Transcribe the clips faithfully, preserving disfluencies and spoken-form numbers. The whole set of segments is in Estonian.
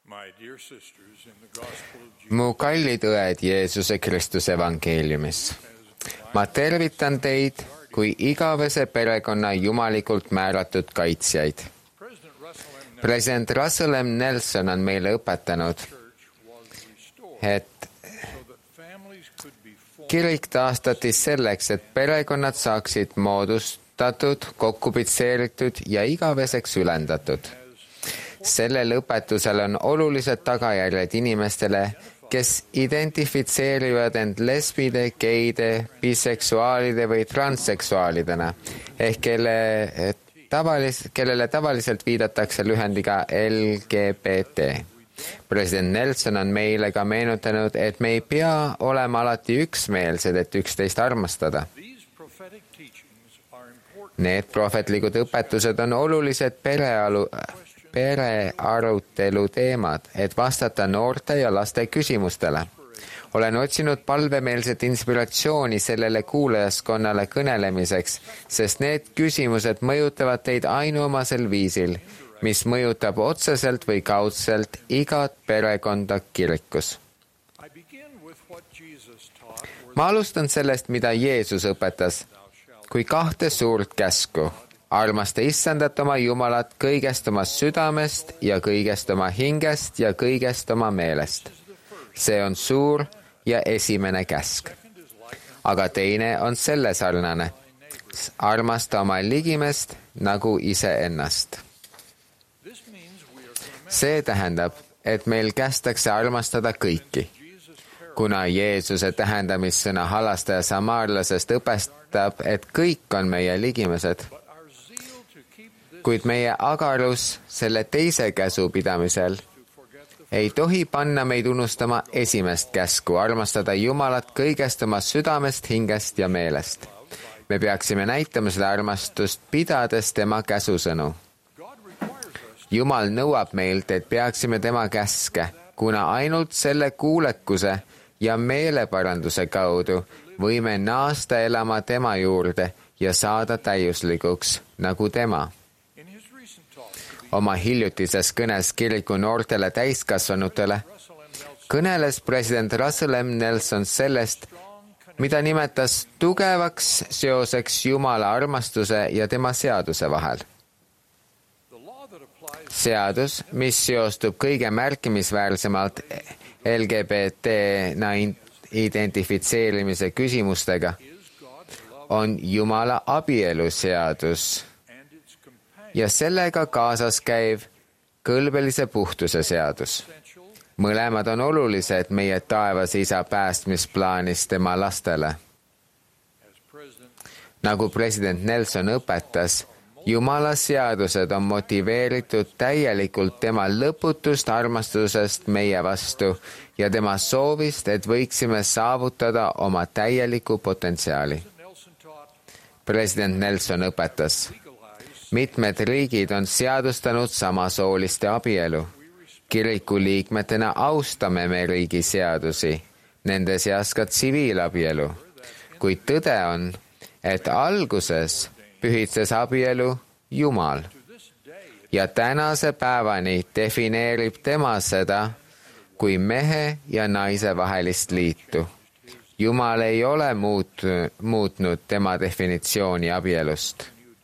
My dear sisters, in the gospel of Jesus, Mu kallid õed Jeesuse Kristuse evangeeliumis. Ma tervitan teid kui igavese perekonna jumalikult määratud kaitsjaid. President Russell M. President Russell M. Nelson on meile õpetanud, Church was restored et so that families could be formed kirik taastati selleks, et perekonnad saaksid moodustatud, kokkupitseeritud ja igaveseks ülendatud. Sellel õpetusel on olulised tagajärjed inimestele, kes identifitseerivad end lesbide, geide, biseksuaalide või transseksuaalidena, ehk kelle, tavalis, kellele tavaliselt viidatakse lühendiga L G B T. President Nelson on meile ka meenutanud, et me ei pea olema alati üksmeelsed, et üksteist armastada. These prophetic teachings are important Need prohvetlikud õpetused on olulised perealu, perearutelu teemad, et vastata noorte ja laste küsimustele. Olen otsinud palvemeelset inspiratsiooni sellele kuulajaskonnale kõnelemiseks, sest need küsimused mõjutavad teid ainuomasel viisil, mis mõjutab otseselt või kaudselt igat perekonda kirikus. I begin with what Jesus taught where Ma alustan sellest, mida Jeesus õpetas, kui kahte suurt käsku. Armasta issandat oma Jumalat kõigest oma südamest ja kõigest oma hingest ja kõigest oma meelest. See on suur ja esimene käsk. Aga teine on selle sarnane. Armasta oma ligimest nagu iseennast. this means we are commanded See tähendab, et meil kästakse armastada kõiki. Jesus' Kuna Jeesuse tähendamissõna halastaja samaarlasest õpetab, et kõik on meie ligimised, but our zeal to keep this kuid meie agarus selle teise käsu pidamisel to forget the ei tohi panna meid unustama esimest käsku, armastada Jumalat kõigest oma südamest, hingest ja meelest. Me peaksime näitama seda armastust, pidades tema käsusõnu. God requires us Jumal nõuab meilt, et peaksime tema käske, kuna ainult selle kuulekuse ja meeleparanduse kaudu võime naasta elama tema juurde ja saada täiuslikuks nagu tema. in his recent talk to Oma hiljutises kõnes kiriku noortele täiskasvanutele Russell M. Nelson kõneles president Russell M. Nelson sellest, mida nimetas tugevaks seoseks Jumala armastuse ja tema seaduse vahel. the law that applies Seadus, mis seostub kõige märkimisväärsemalt L G B T-na identifitseerimise küsimustega, is God's love on Jumala abieluseadus and its companion ja sellega kaasas käiv kõlbelise puhtuse seadus. essential Mõlemad on olulised meie taevas isa päästmisplaanis tema lastele. as president Nagu president Nelson õpetas, Jumala seadused on motiveeritud täielikult tema lõputust armastusest meie vastu ja tema soovist, et võiksime saavutada oma täieliku potentsiaali. Nelson taught President Nelson õpetas, legalize mitmed riigid on seadustanud samasooliste abielu. Kiriku liikmetena austame me riigi seadusi, nende seas ka tsiviilabielu. Kuid tõde on, et alguses pühitses abielu Jumal to this day ja tänase päevani defineerib tema seda kui mehe ja naise vahelist liitu. Jumal ei ole muut, muutnud tema definitsiooni abielust.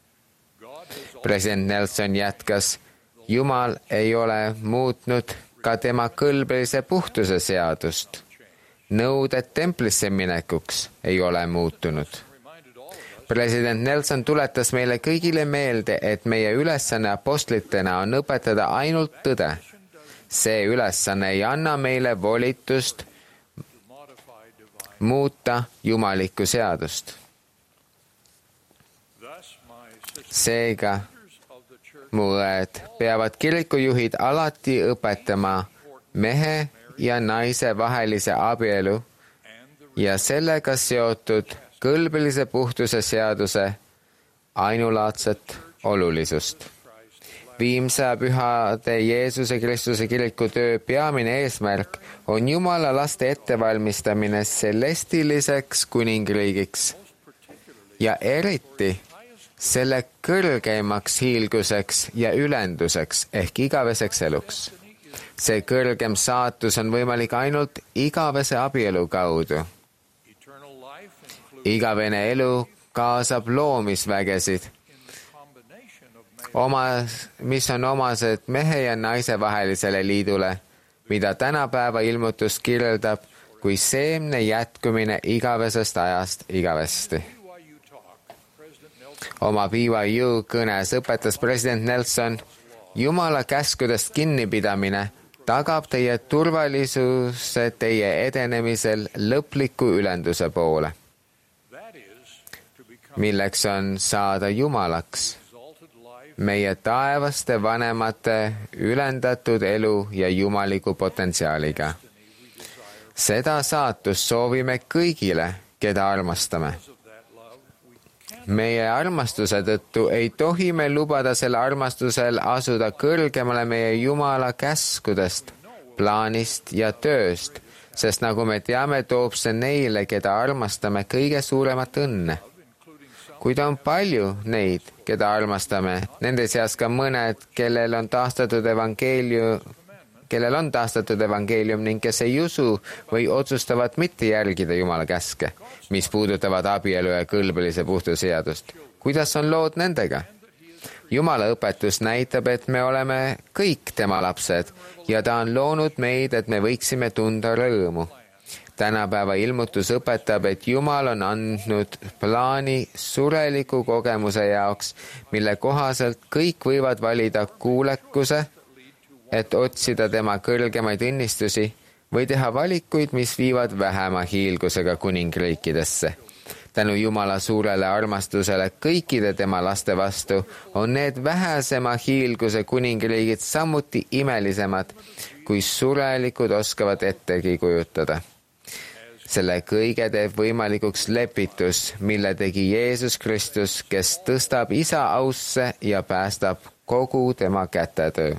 God has President Nelson jätkas, Jumal ei ole muutnud ka tema kõlbelise puhtuse seadust. Nõuded templisse minekuks ei ole muutunud. reminded all of us President Nelson tuletas meile kõigile meelde, et meie ülesanne apostlitena on õpetada ainult tõde. See ülesanne ei anna meile volitust to modify divine. muuta jumalikku seadust. Thus my sisters Seega of the church mu õed peavad kirikujuhid alati õpetama mehe ja naise vahelise abielu and the ja sellega seotud kõlbelise puhtuse seaduse ainulaadset olulisust. Viimsa pühade Jeesuse Kristuse kiriku töö peamine eesmärk on Jumala laste ettevalmistamine celestiliseks kuningriigiks ja eriti selle kõrgeimaks hiilguseks ja ülenduseks ehk igaveseks eluks. see kõrgem saatus on võimalik ainult igavese abielu kaudu. Igavene elu kaasab loomisvägesid, oma, mis on omased mehe ja naise vahelisele liidule, mida tänapäeva ilmutus kirjeldab kui seemne jätkumine igavesest ajast igavesti. Oma B Y U kõnes õpetas president Nelson, Jumala käskudest kinnipidamine tagab teie turvalisuse teie edenemisel lõpliku ülenduse poole, milleks on saada Jumalaks, meie taevaste vanemate ülendatud elu ja jumaliku potentsiaaliga. Seda saatust soovime kõigile, keda armastame. Meie armastuse tõttu ei tohi me lubada selle armastusel asuda kõrgemale meie Jumala käskudest, plaanist ja tööst, sest nagu me teame, toob see neile, keda armastame, kõige suuremat õnne. Kuid on palju neid, keda armastame, nende seas ka mõned, kellel on taastatud evangeelium, kellel on taastatud evangeelium ning kes ei usu või otsustavad mitte järgida Jumala käske, mis puudutavad abielu ja kõlbelise puhtuseadust. Kuidas on lood nendega? Jumala õpetus näitab, et me oleme kõik tema lapsed ja ta on loonud meid, et me võiksime tunda rõõmu. Tänapäeva ilmutus õpetab, et Jumal on andnud plaani sureliku kogemuse jaoks, mille kohaselt kõik võivad valida kuulekuse, et otsida tema kõrgemaid õnnistusi või teha valikuid, mis viivad vähema hiilgusega kuningriikidesse. Tänu Jumala suurele armastusele kõikide tema laste vastu on need vähesema hiilguse kuningriigid samuti imelisemad, kui surelikud oskavad ettegi kujutada. Selle kõige teeb võimalikuks lepitus, mille tegi Jeesus Kristus, kes tõstab isa ausse ja päästab kogu tema kätetöö.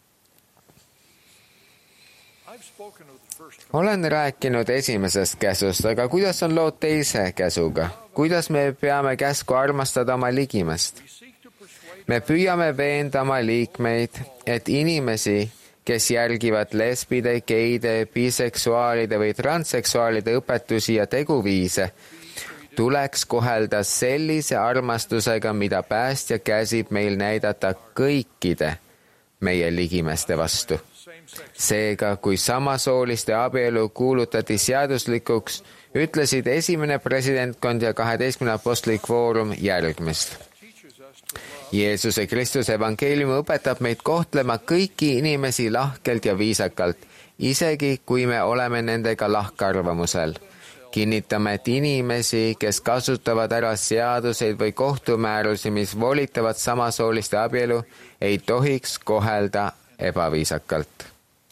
Olen rääkinud esimesest käsust, aga kuidas on lood teise käsuga? Kuidas me peame käsku armastada oma ligimest? Me püüame veenda oma liikmeid, et inimesi, kes järgivad lesbide, geide, biseksuaalide või transseksuaalide õpetusi ja teguviise, tuleks kohelda sellise armastusega, mida päästja käsib meil näidata kõikide meie ligimeste vastu. Seega, kui samasooliste abielu kuulutati seaduslikuks, ütlesid esimene presidentkond ja kaheteistkümne apostli kvoorum järgmist. Jeesuse Kristuse evangeelium õpetab meid kohtlema kõiki inimesi lahkelt ja viisakalt, isegi kui me oleme nendega lahkarvamusel. Kinnitame, et inimesi, kes kasutavad ära seaduseid või kohtumäärusi, mis volitavad samasooliste abielu, ei tohiks kohelda ebaviisakalt.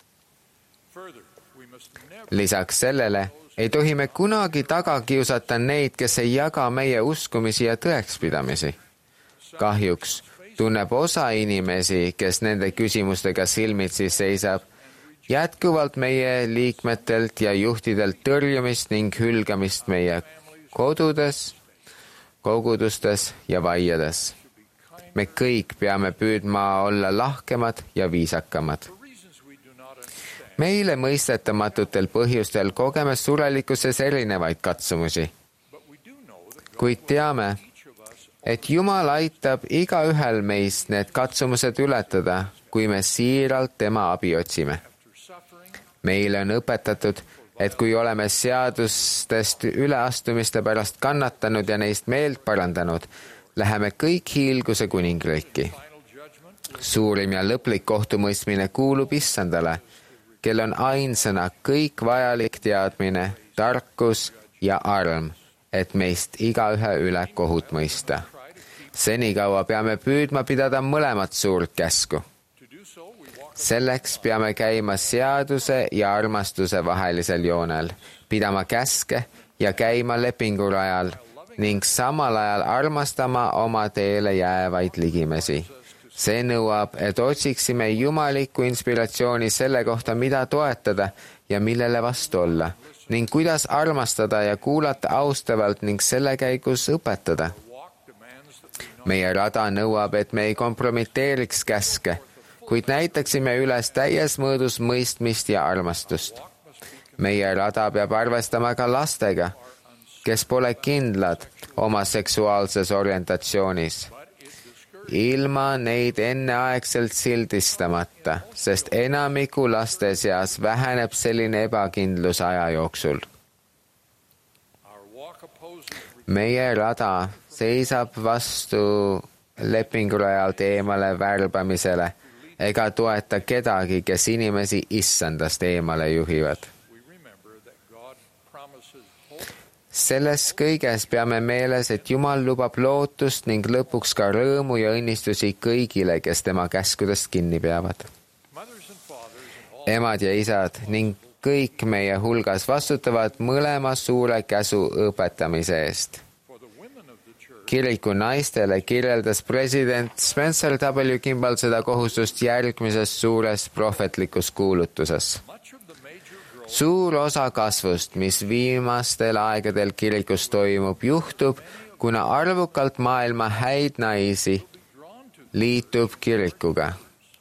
Lisaks sellele ei tohi me kunagi taga kiusata neid, kes ei jaga meie uskumisi ja tõekspidamisi. Kahjuks tunneb osa inimesi, kes nende küsimustega silmitsi seisab, jätkuvalt meie liikmetelt ja juhtidelt tõrjumist ning hülgamist meie kodudes, kogudustes ja vaiades. Me kõik peame püüdma olla lahkemad ja viisakamad. Meile mõistetamatutel põhjustel kogeme surelikkuses erinevaid katsumusi, kuid teame, et Jumal aitab igaühel meist need katsumused ületada, kui me siiralt tema abi otsime. Meile on õpetatud, et kui oleme seadustest üleastumiste pärast kannatanud ja neist meelt parandanud, läheme kõik hiilguse kuningriiki. Suurim ja lõplik kohtumõistmine kuulub issandale, kel on ainsana kõik vajalik teadmine, tarkus ja arm, et meist igaühe üle kohut mõista. Senikaua peame püüdma pidada mõlemat suurt käsku. Selleks peame käima seaduse ja armastuse vahelisel joonel, pidama käske ja käima lepingurajal ning samal ajal armastama oma teele jäävaid ligimesi. See nõuab, et otsiksime jumalikku inspiratsiooni selle kohta, mida toetada ja millele vastu olla, ning kuidas armastada ja kuulata austavalt ning selle käigus õpetada. Meie rada nõuab, et me ei kompromiteeriks käske, kuid näitaksime üles täies mõõdus mõistmist ja armastust. Meie rada peab arvestama ka lastega, kes pole kindlad oma seksuaalses orientatsioonis, ilma neid enneaegselt sildistamata, sest enamiku laste seas väheneb selline ebakindlus aja jooksul. Meie rada seisab vastu lepingurajalt eemale värbamisele ega toeta kedagi, kes inimesi issandast eemale juhivad. Selles kõiges peame meeles, et Jumal lubab lootust ning lõpuks ka rõõmu ja õnnistusi kõigile, kes tema käskudest kinni peavad. Emad ja isad ning kõik meie hulgas vastutavad mõlema suure käsu õpetamise eest. Kiriku naistele kirjeldas president Spencer W. Kimball seda kohustust järgmises suures prohvetlikus kuulutuses. Suur osa kasvust, mis viimastel aegadel kirikus toimub, juhtub, kuna arvukalt maailma häid naisi liitub kirikuga.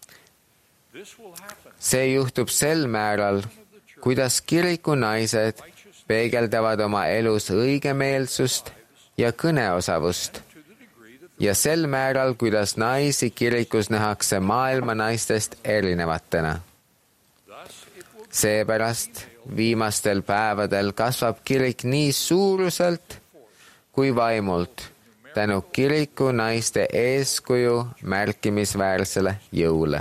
See juhtub sel määral, kuidas kiriku naised peegeldavad oma elus õigemeelsust ja kõneosavust ja sel määral, kuidas naisi kirikus nähakse maailma naistest erinevatena. Seepärast viimastel päevadel kasvab kirik nii suuruselt kui vaimult tänu kiriku naiste eeskuju märkimisväärsele jõule.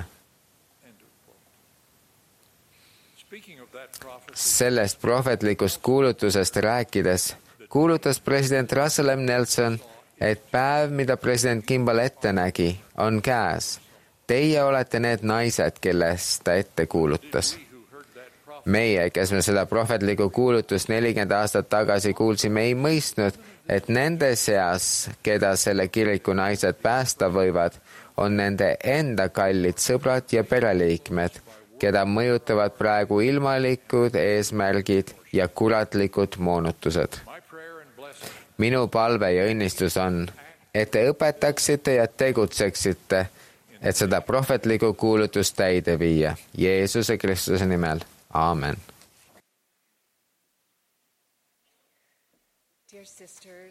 Sellest prohvetlikust kuulutusest rääkides kuulutas president Russell M. Nelson, et päev, mida president Kimball ette nägi, on käes. Teie olete need naised, kellest ta ette kuulutas. Meie, kes me seda prohvetlikku kuulutust nelikümmend aastat tagasi kuulsime, ei mõistnud, et nende seas, keda selle kiriku naised päästa võivad, on nende enda kallid sõbrad ja pereliikmed, keda mõjutavad praegu ilmalikud eesmärgid ja kuratlikud moonutused. Minu palve ja õnnistus on, et te õpetaksite ja tegutseksite, et seda prohvetlikku kuulutust täide viia. Jeesuse Kristuse nimel. Amen.